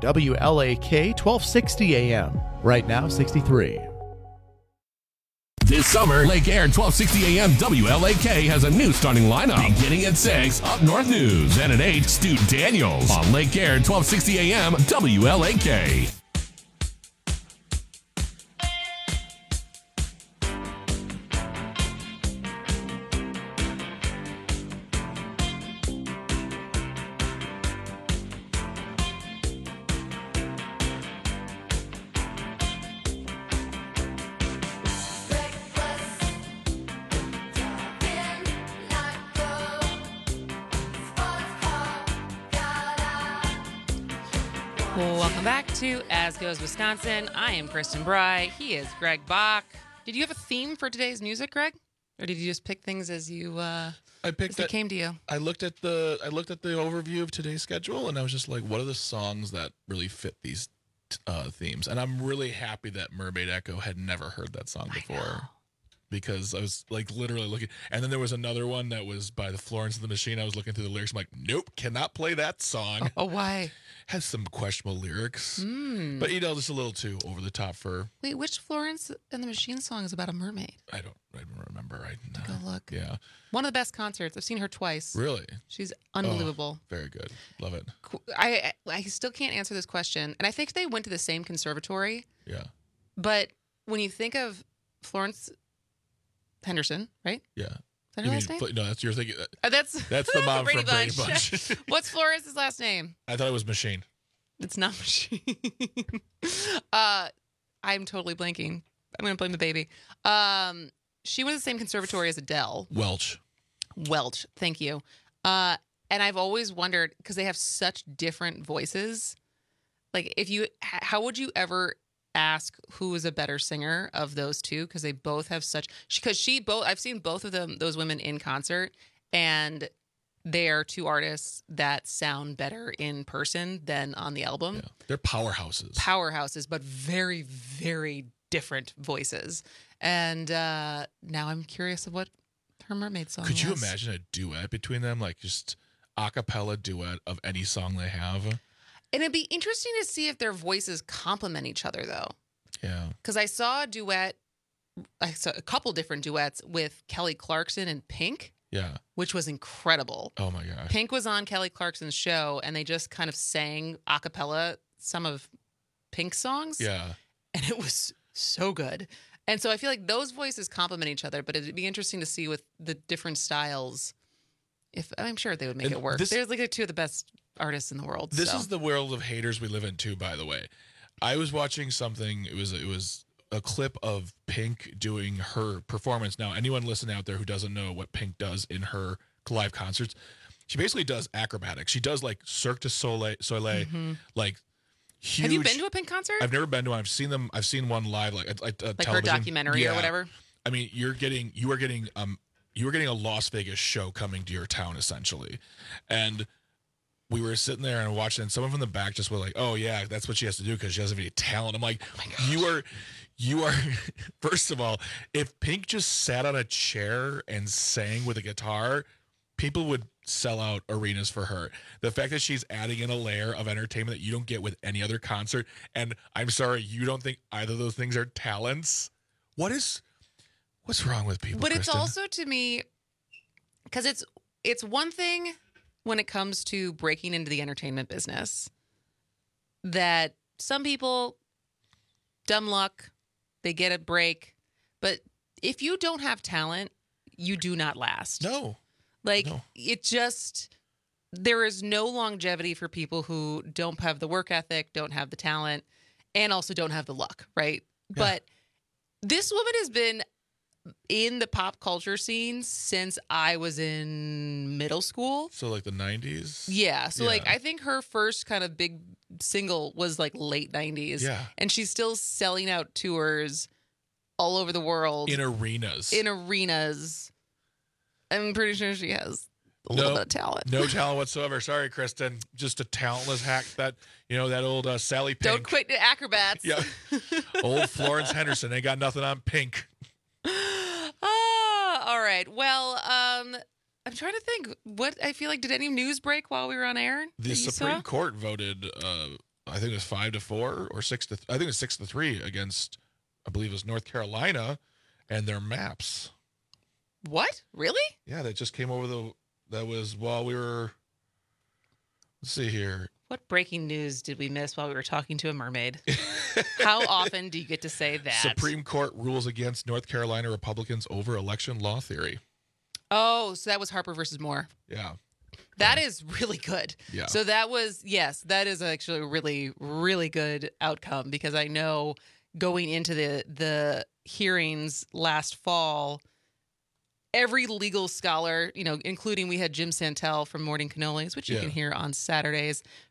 WLAK 1260 AM. Right now, 63. This summer, Lake Air 1260 AM WLAK has a new starting lineup. Beginning at 6, Up North News. And at 8, Stu Daniels on Lake Air 1260 AM WLAK. Welcome back to As Goes Wisconsin. I am Kristen Bry. He is Greg Bach. Did you have a theme for today's music, Greg? Or did you just pick things as you I picked as they came to you? I looked at the overview of today's schedule, and I was just like, what are the songs that really fit these themes? And I'm really happy that Mermaid Echo had never heard that song before. Because I was like literally looking, and then there was another one that was by the Florence and the Machine. I was looking through the lyrics. I'm like, nope, cannot play that song. Oh, why? Has some questionable lyrics, but just a little too over the top for. Wait, which Florence and the Machine song is about a mermaid? I don't remember. Go look. Yeah, one of the best concerts. I've seen her twice. Really? She's unbelievable. Oh, very good. Love it. I still can't answer this question, and I think they went to the same conservatory. Yeah. But when you think of Florence Henderson, right? Yeah. Is that her last name? No, that's you're thinking. That's the mom Brady from Brady Bunch. What's Florence's last name? I thought it was Machine. It's not Machine. I'm totally blanking. I'm going to blame the baby. She was the same conservatory as Adele. Welch. Thank you. And I've always wondered, because they have such different voices. Like, how would you ever ask who is a better singer of those two? Because they both have I've seen both of those women in concert, and they are two artists that sound better in person than on the album. Yeah. They're powerhouses, but very, very different voices. And now I'm curious of what her mermaid song Could you was. imagine a duet between them? Like just a cappella duet of any song they have? And it'd be interesting to see if their voices complement each other, though. Yeah. Because I saw a couple different duets with Kelly Clarkson and Pink. Yeah. Which was incredible. Oh, my gosh. Pink was on Kelly Clarkson's show, and they just kind of sang a cappella some of Pink's songs. Yeah. And it was so good. And so I feel like those voices complement each other, but it'd be interesting to see with the different styles. I'm sure they would make it work. They're like two of the best artists in the world. This is the world of haters we live in too, by the way. I was watching something. It was a clip of Pink doing her performance. Now, anyone listening out there who doesn't know what Pink does in her live concerts, she basically does acrobatics. She does like Cirque du Soleil, like huge. Have you been to a Pink concert? I've never been to one. I've seen them. I've seen one live, like television. Her documentary or whatever. I mean, you are getting a Las Vegas show coming to your town essentially, and we were sitting there and watching, and someone from the back just was like, "Oh yeah, that's what she has to do because she doesn't have any talent." I'm like, you are. First of all, if Pink just sat on a chair and sang with a guitar, people would sell out arenas for her. The fact that she's adding in a layer of entertainment that you don't get with any other concert, and I'm sorry, you don't think either of those things are talents? What's wrong with people? But Kristen? It's also, to me, because it's one thing when it comes to breaking into the entertainment business that some people, dumb luck, they get a break. But if you don't have talent, you do not last. No. It just, there is no longevity for people who don't have the work ethic, don't have the talent, and also don't have the luck, right? Yeah. But this woman has been in the pop culture scene since I was in middle school. So like the 90s? Yeah. So I think her first kind of big single was like late 90s. Yeah. And she's still selling out tours all over the world. In arenas. I'm pretty sure she has a little bit of talent. No talent whatsoever. Sorry, Kristen. Just a talentless hack. That old Sally Pink. Don't quit acrobats. Yeah. Old Florence Henderson ain't got nothing on Pink. All right. Well, I'm trying to think. I feel like, did any news break while we were on air? The Supreme Court voted, I think it was 5-4 or 6-3. I think it was 6-3 against, I believe it was North Carolina and their maps. What? Really? Yeah, that just came over that was while we were, let's see here. What breaking news did we miss while we were talking to a mermaid? How often do you get to say that? Supreme Court rules against North Carolina Republicans over election law theory. Oh, so that was Harper versus Moore. Yeah. That is really good. Yeah. So that is actually a really, really good outcome, because I know going into the hearings last fall, every legal scholar, including we had Jim Santel from Morning Cannolis, which you can hear on Saturdays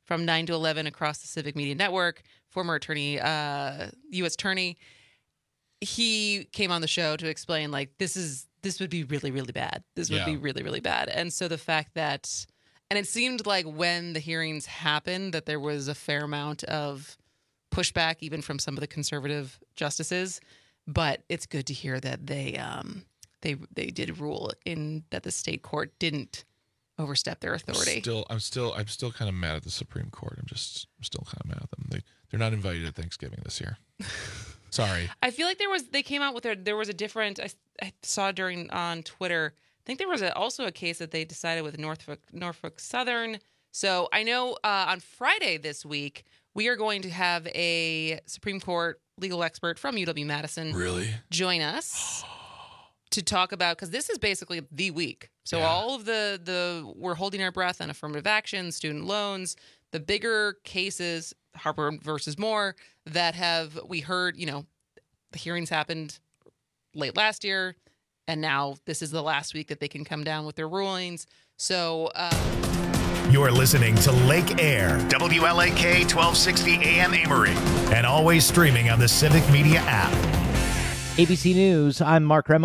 from 9 to 11 across the Civic Media Network, former attorney, U.S. attorney. He came on the show to explain, like, this would be really, really bad. This would be really, really bad. And so the fact that, and it seemed like when the hearings happened that there was a fair amount of pushback, even from some of the conservative justices. But it's good to hear that they did rule in that the state court didn't overstep their authority. I'm still kind of mad at the Supreme Court. I'm still kind of mad at them. They're not invited to Thanksgiving this year. Sorry. I feel like they came out with there was a different, I saw on Twitter, I think there was also a case that they decided with Norfolk Southern. So I know on Friday this week, we are going to have a Supreme Court legal expert from UW-Madison join us to talk about, because this is basically the week. So all of the we're holding our breath on affirmative action, student loans, the bigger cases, Harper versus Moore, that we heard, the hearings happened late last year, and now this is the last week that they can come down with their rulings. So you're listening to Lake Air, WLAK 1260 AM Amory, and always streaming on the Civic Media app. ABC News, I'm Mark Remo.